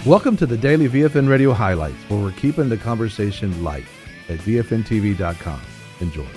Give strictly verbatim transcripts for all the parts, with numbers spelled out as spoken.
Welcome to the Daily V F N Radio Highlights, where we're keeping the conversation light at V F N T V dot com. Enjoy.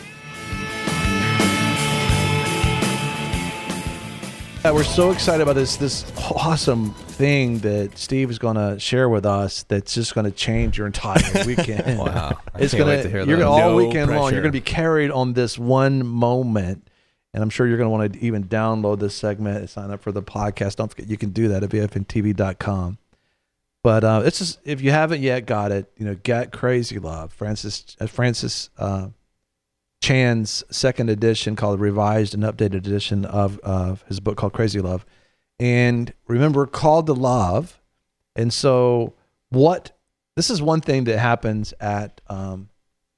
Uh, we're so excited about this this awesome thing that Steve is going to share with us that's just going to change your entire weekend. Wow. I It's can't gonna, wait to hear you're that. gonna, all No weekend long, pressure. you're going to be carried on this one moment. And I'm sure you're going to want to even download this segment and sign up for the podcast. Don't forget, you can do that at V F N T V dot com. But uh, it's just, if you haven't yet got it, you know, get Crazy Love, Francis uh, Francis uh, Chan's second edition, called Revised and Updated Edition of uh, his book called Crazy Love. And remember, called to love. And so what, this is one thing that happens at, um,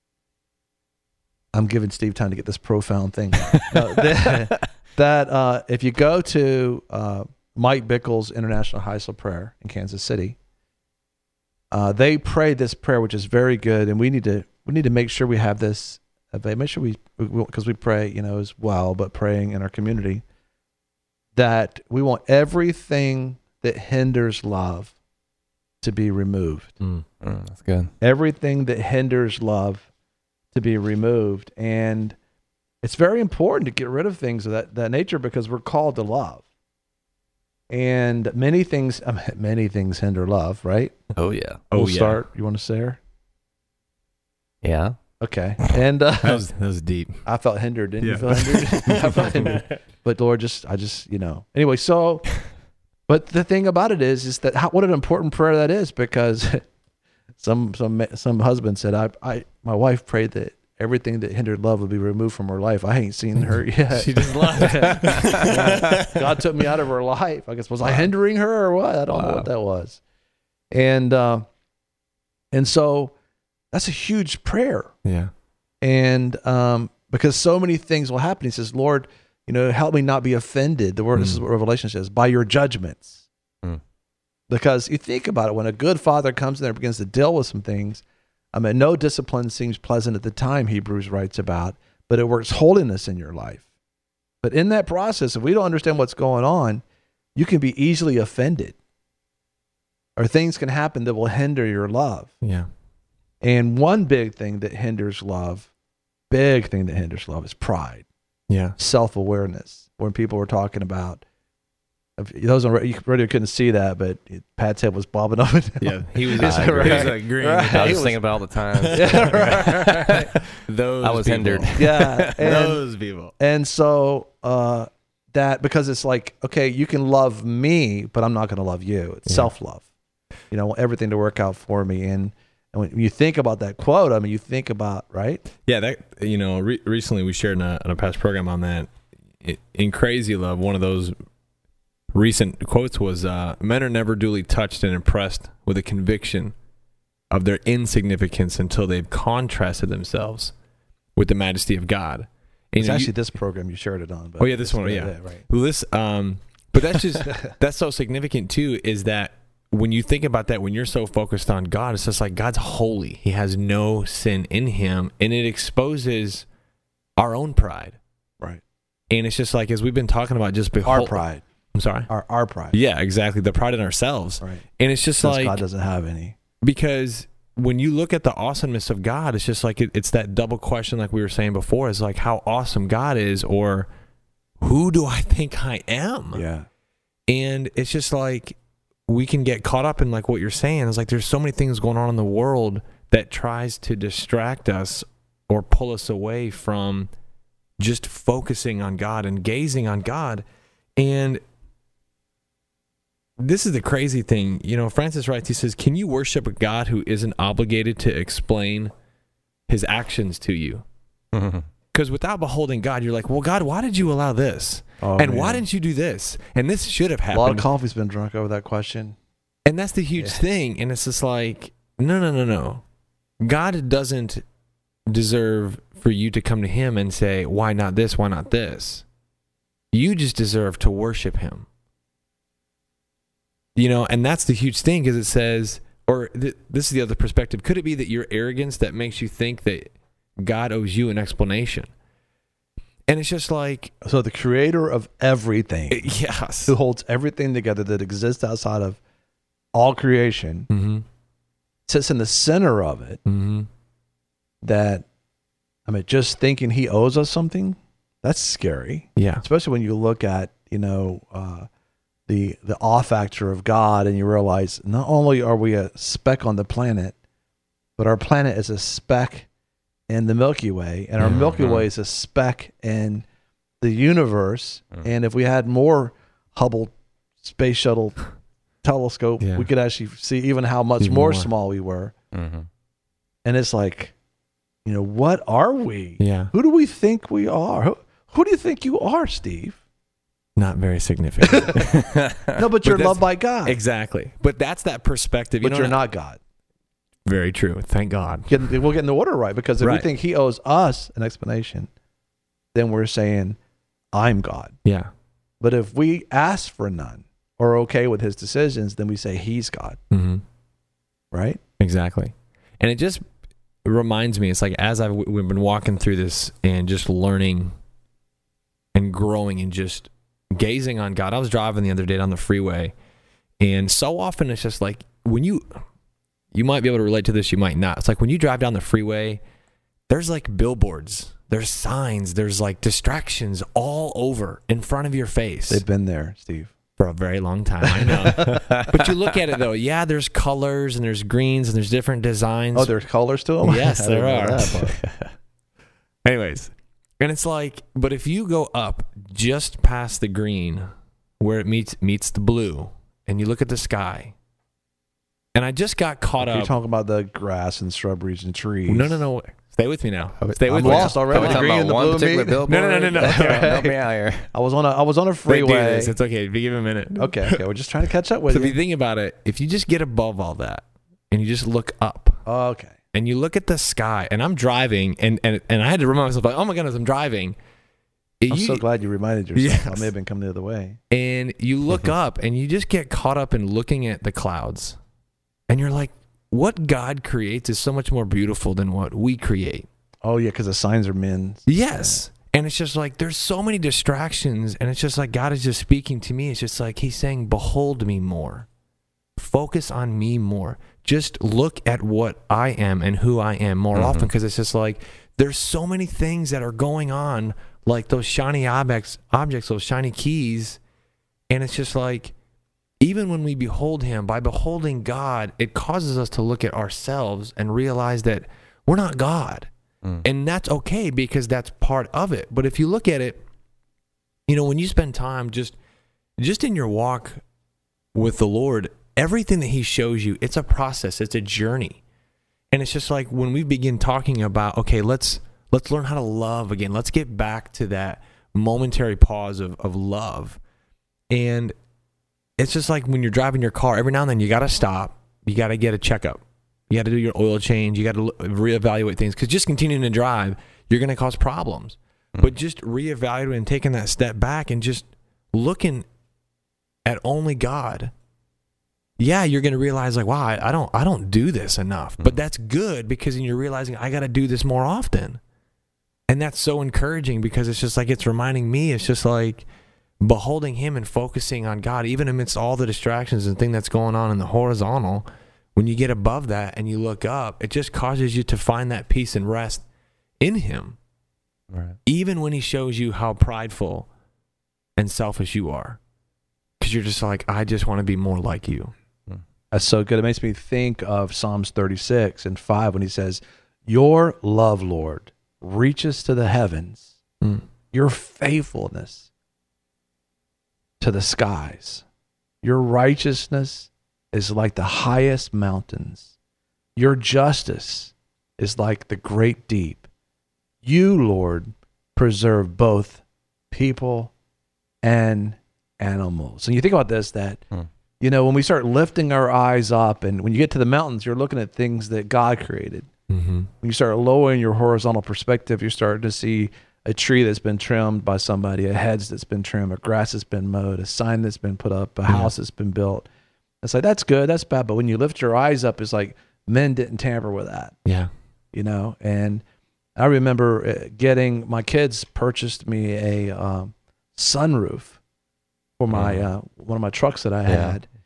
I'm giving Steve time to get this profound thing. No, that that uh, if you go to uh, Mike Bickle's International High School Prayer in Kansas City, uh, they pray this prayer, which is very good, and we need to we need to make sure we have this. Make sure we, because we pray, you know, as well, but praying in our community, that we want everything that hinders love to be removed. Mm, mm, that's good. Everything that hinders love to be removed. And it's very important to get rid of things of that, that nature, because we're called to love. And many things, I mean, many things hinder love, right? Oh, yeah. We'll Oh, yeah. start. You want to say her? Yeah. Okay. And uh, That was, that was deep. I felt hindered. Didn't Yeah. you feel hindered? I felt hindered. But Lord, just, I just, you know, anyway, so, but the thing about it is, is that how, what an important prayer that is, because some, some, some husband said, I, I, my wife prayed that everything that hindered love would be removed from her life. I ain't seen her yet. She just left. God took me out of her life. I guess, was I hindering her or what? I don't know Wow. what that was. And, uh, and so that's a huge prayer. Yeah. And, um, because so many things will happen. He says, Lord, you know, help me not be offended. The word, Mm. this is what Revelation says, by your judgments. Mm. Because you think about it, when a good father comes in there and begins to deal with some things, I mean, no discipline seems pleasant at the time, Hebrews writes about, but it works holiness in your life. But in that process, if we don't understand what's going on, you can be easily offended, or things can happen that will hinder your love. Yeah. And one big thing that hinders love, big thing that hinders love is pride, Yeah. self-awareness. When people were talking about, if those on radio couldn't see that, but Pat's head was bobbing up and down. Yeah. He was, Yes, he was right. like green. Right. I He was was- thinking about all the time. Yeah, right. Those I was people. hindered. Yeah. And, Those people. and so uh, that, because it's like, okay, you can love me, but I'm not going to love you. It's Yeah. self-love. You know, I want everything to work out for me. And, and when you think about that quote, I mean, you think about, right? Yeah, that, you know, re- recently we shared in a, in a past program on that. I- In Crazy Love, one of those recent quotes was, uh, men are never duly touched and impressed with a conviction of their insignificance until they've contrasted themselves with the majesty of God. And, It's you know, you- actually this program you shared it on. But Oh, yeah, this one, yeah. right. Well, this, um, but that's just, that's so significant too, is that when you think about that, when you're so focused on God, it's just like God's holy. He has no sin in him, and it exposes our own pride. Right. And it's just like, as we've been talking about, just behold, Our pride. I'm sorry. Our our pride. Yeah, exactly. The pride in ourselves. Right. And it's just Since like, God doesn't have any. because when you look at the awesomeness of God, it's just like, it, it's that double question, like we were saying before, is like how awesome God is, or who do I think I am? Yeah. And it's just like, we can get caught up in like what you're saying. It's like there's so many things going on in the world that tries to distract us or pull us away from just focusing on God and gazing on God. And this is the crazy thing. You know, Francis writes, he says, can you worship a God who isn't obligated to explain his actions to you? Because without beholding God, you're like, well, God, why did you allow this? Oh, and man. why didn't you do this? And this should have A happened. lot of coffee's been drunk over that question. And that's the huge Yeah. thing. And it's just like, no, no, no, no. God doesn't deserve for you to come to him and say, why not this? Why not this? You just deserve to worship him. You know, and that's the huge thing, because it says, or th- this is the other perspective. Could it be that your arrogance that makes you think that God owes you an explanation? And it's just like, So the creator of everything, yes. who holds everything together that exists outside of all creation, Mm-hmm. sits in the center of it, Mm-hmm. that, I mean, just thinking he owes us something, that's scary. Yeah. Especially when you look at, you know, uh, the the awe factor of God, and you realize not only are we a speck on the planet, but our planet is a speck in the Milky Way, and our Mm-hmm. Milky Way is a speck in the universe. Mm. And if we had more Hubble Space Shuttle telescope, Yeah. we could actually see even how much Even more more. small we were. Mm-hmm. And it's like, you know, what are we? Yeah. Who do we think we are? Who, who do you think you are, Steve? Not very significant. No, but you're that's- loved by God. Exactly. But that's that perspective. You But know, you're not God. Very true. Thank God. Get, we'll get in the order right, because if we Right. think he owes us an explanation, then we're saying, I'm God. Yeah. But if we ask for none or are okay with his decisions, then we say he's God, Mm-hmm. right? Exactly. And it just reminds me, it's like as I've we've been walking through this and just learning and growing and just gazing on God. I was driving the other day down the freeway, and so often it's just like when you you might be able to relate to this, you might not. It's like when you drive down the freeway, there's like billboards, there's signs, there's like distractions all over in front of your face. They've been there, Steve. For a very long time, I know. But you look at it though, yeah, there's colors and there's greens and there's different designs. Oh, there's colors to them? Yes, I didn't there know are. that part. Anyways, and it's like, but if you go up just past the green where it meets meets the blue, and you look at the sky, and I just got caught You're up. talking about the grass and shrubberies and trees. No, no, no. Stay with me now. Stay I'm with me. lost already. Are we The talking green about and the one blue particular meat? billboard? No, no, no, no, no. Okay, Okay. help me out here. I was on a I was on a They do freeway. this. It's okay. If you give a minute. Okay, okay. We're just trying to catch up with So if you. you think about it, if you just get above all that and you just look up, Oh, okay. and you look at the sky, and I'm driving, and and, and I had to remind myself, like, oh my goodness, I'm driving. I'm You- so glad you reminded yourself. I Yes. may have been coming the other way. and you look up, and you just get caught up in looking at the clouds, and you're like, what God creates is so much more beautiful than what we create. Oh, yeah, because the signs are men. Yes. And it's just like, there's so many distractions, and it's just like God is just speaking to me. It's just like he's saying, behold me more. Focus on me more. Just look at what I am and who I am more Mhm. often, because it's just like there's so many things that are going on, like those shiny objects, objects, those shiny keys, and it's just like even when we behold him, by beholding God, it causes us to look at ourselves and realize that we're not God. Mm. And that's okay, because that's part of it. But if you look at it, you know, when you spend time just just in your walk with the Lord, everything that he shows you, it's a process, it's a journey. And it's just like when we begin talking about, okay, let's let's learn how to love again. Let's get back to that momentary pause of, of love. And it's just like when you're driving your car, every now and then you got to stop. You got to get a checkup. You got to do your oil change. You got to reevaluate things, because just continuing to drive, you're going to cause problems. Mm. But just reevaluating and taking that step back and just looking at only God, yeah, you're going to realize like, wow, I, I don't, I don't do this enough. Mm. But that's good, because then you're realizing I got to do this more often, and that's so encouraging, because it's just like it's reminding me. It's just like beholding him and focusing on God, even amidst all the distractions and thing that's going on in the horizontal. When you get above that and you look up, it just causes you to find that peace and rest in him, Right. even when he shows you how prideful and selfish you are, because you're just like, I just want to be more like you. That's so good. It makes me think of Psalms thirty-six and five when he says, your love, Lord, reaches to the heavens, Mm. your faithfulness to the skies. Your righteousness is like the highest mountains. Your justice is like the great deep. You, Lord, preserve both people and animals. And you think about this, that, Hmm. you know, when we start lifting our eyes up, and when you get to the mountains, you're looking at things that God created. Mm-hmm. When you start lowering your horizontal perspective, you're starting to see a tree that's been trimmed by somebody, a hedge that's been trimmed, a grass that's been mowed, a sign that's been put up, a Yeah. house that's been built. It's like, that's good, that's bad. But when you lift your eyes up, it's like men didn't tamper with that, Yeah. you know? And I remember uh, getting, my kids purchased me a um, sunroof for my Mhm. uh, one of my trucks that I Yeah. had.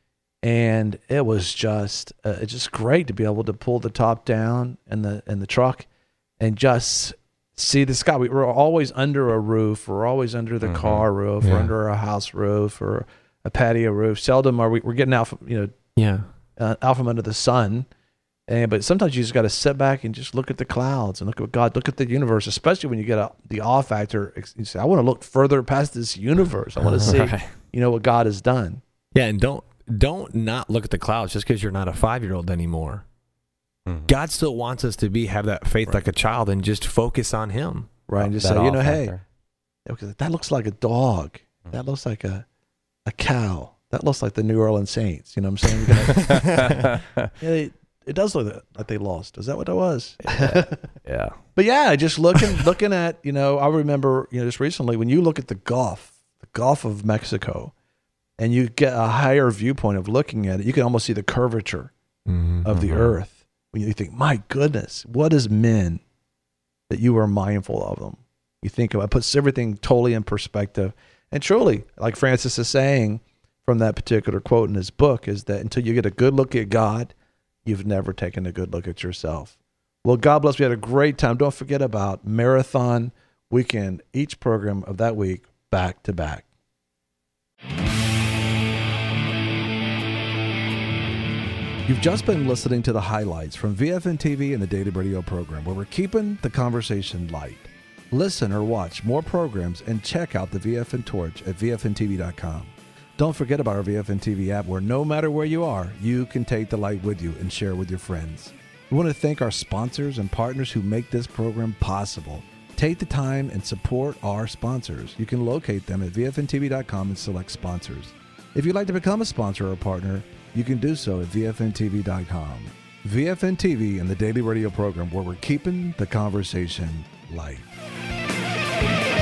And it was just uh, it's just great to be able to pull the top down in the in the truck and just see the sky. We were always under a roof. We're always under the mm-hmm. car roof yeah. or under a house roof or a patio roof. Seldom are we we're getting out from, you know, yeah. uh, out from under the sun. And but sometimes you just got to sit back and just look at the clouds and look at God, look at the universe, especially when you get a, the awe factor. You say, I want to look further past this universe. I want to see, right. you know, what God has done. Yeah, and don't don't not look at the clouds just because you're not a five-year-old anymore. Mm-hmm. God still wants us to be have that faith right. like a child and just focus on Him. Right, and just say, you know, hey, that looks like a dog. Mm-hmm. That looks like a a cow. That looks like the New Orleans Saints. You know what I'm saying? Gotta, yeah, they, it does look like they lost. Is that what it was? Yeah. yeah. But yeah, just looking looking at, you know, I remember, you know, just recently when you look at the Gulf, the Gulf of Mexico, and you get a higher viewpoint of looking at it, you can almost see the curvature mm-hmm. of the mm-hmm. earth. When you think, my goodness, what is men that you are mindful of them? You think about it, puts everything totally in perspective. And truly, like Francis is saying from that particular quote in his book, is that until you get a good look at God, you've never taken a good look at yourself. Well, God bless. We had a great time. Don't forget about Marathon Weekend, each program of that week, back to back. You've just been listening to the highlights from V F N T V and the Daily Radio program, where we're keeping the conversation light. Listen or watch more programs and check out the V F N Torch at V F N T V dot com. Don't forget about our V F N T V app, where no matter where you are, you can take the light with you and share with your friends. We want to thank our sponsors and partners who make this program possible. Take the time and support our sponsors. You can locate them at V F N T V dot com and select sponsors. If you'd like to become a sponsor or partner, you can do so at V F N T V dot com. V F N T V and the Daily Radio program, where we're keeping the conversation light.